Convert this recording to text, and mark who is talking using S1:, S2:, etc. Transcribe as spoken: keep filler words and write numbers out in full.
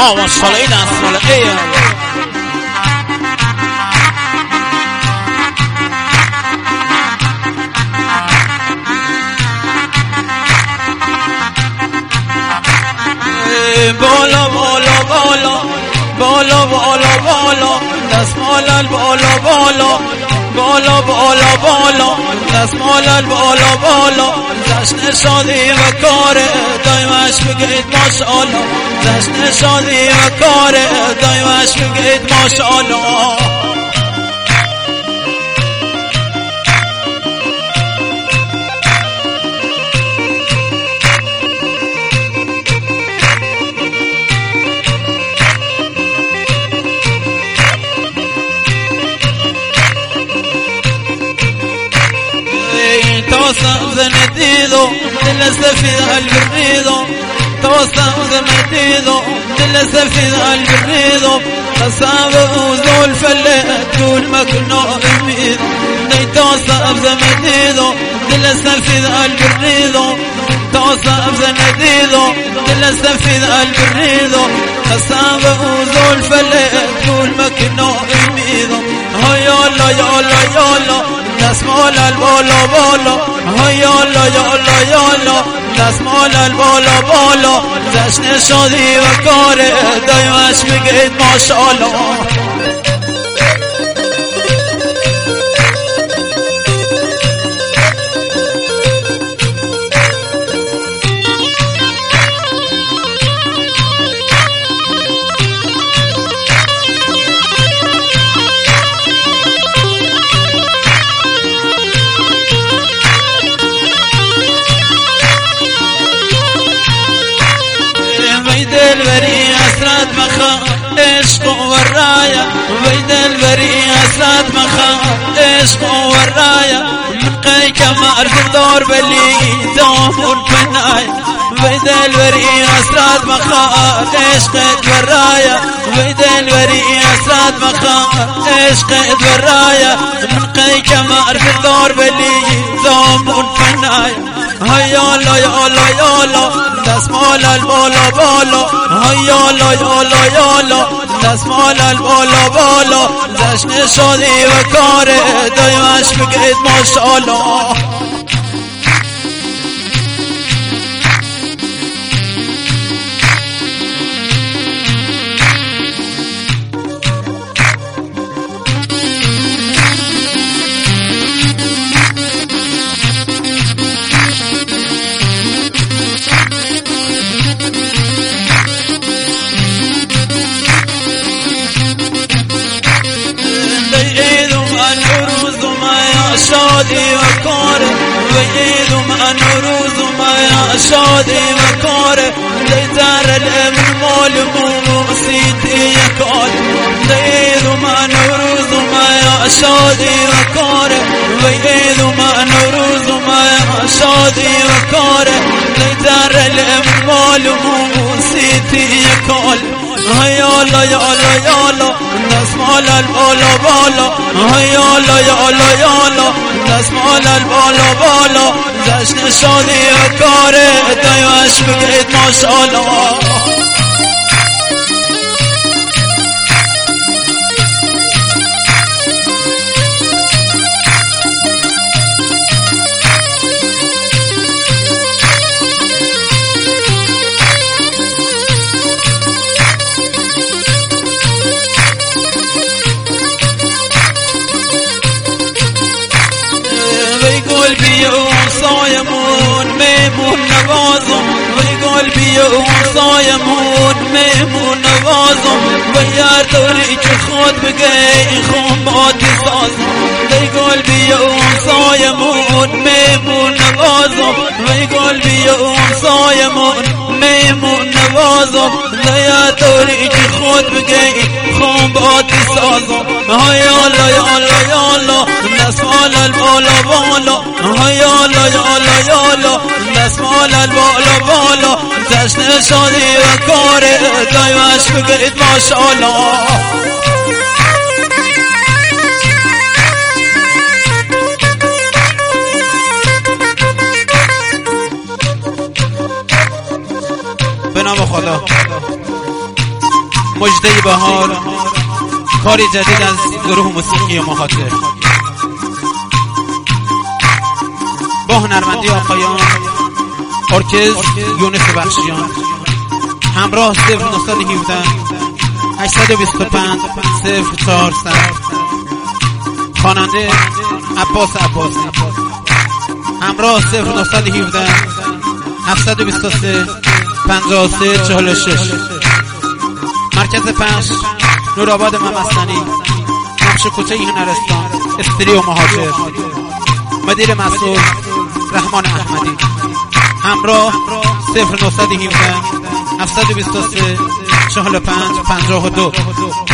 S1: ها والصلاة الصلاة بالا بالا بالا بالا بالا بالا دستمال البالا بالا بالا بالا بالا دستمال البالا بالا جشن شادی و کار دایمش بگید ماشاءالله جشن شادی و کار دایمش بگید ماشاءالله توسع مديدو للأسف في البريدو توسع مديدو للأسف في البريدو قصاب وزول فلت طول ما كنا أميد توسع مديدو للأسف في البريدو توسع مديدو للأسف في البريدو قصاب وزول فلت طول ما كنا أميد هيا لا يا لا يا لا دستمال البالا بالا هیالا یالا یالا دستمال البالا بالا جشن شادی و کار دایمش بگید ماشاءالله البري أسرات مخا عشق ورايا ويد البري أسرات مخا عشق ورايا من قيك ما أرفض دور بلي دامون فنايا ويد البري أسرات مخا عشق ورايا ويد البري أسرات مخا عشق ورايا من قيك ما أرفض دور بلي دامون فنايا هيالا يالا يالا دستمال البالا بالا هيالا يالا يالا دستمال البالا بالا جشن شادی و کار دایمش بگید ماشاءالله شادی و کاره ویدو من روز ما یا شادی و کاره دیدار الامن مال موسیقی کاره ویدو من روز ما یا شادی و کاره ویدو من روز ما یا شادی و کاره دیدار الامن مال موسیقی کاره هيالا يالا يالا دستمال البالا بالا هيالا يالا يالا دستمال البالا بالا جشن شادی و کار دایمش بگید ماشاءالله قلبي وصايمون ميمون نوازم وقلبي وصايمون ميمون نوازم ويار دوري خود بقي خمات سازم قلبي وصايمون ميمون نوازم وقلبي وصايمون ميمون نوازم ويار دوري خود بقي خمات سازم هيالا يالا يالا دستمال البالا بالا هيالا يالا يالا دستمال البالا بالا جشن شادی و کار دایمش بگید ماشاءالله به نام خدا. مژده بهار، کاری جدید از گروه موسیقی مهاجر با هنرمندی آقایان ارکستر یونس بخشیان، همراه صفر نهصد و هفده هشتصد و بیست و پنج صفر چهارصد، خواننده عباس عباسی، همراه صفر نهصد و هفده هفتصد و بیست و سه پنجاه و سه چهل و شش، مرکز پخش نورآباد ممسنی، نقش کوچه هنرستان، استریو مهاجر، مدیر مسئول رحمان احمدی، همراه صفر نهصد و هفده هفتصد و بیست و سه چهل و پنج پنجاه و دو.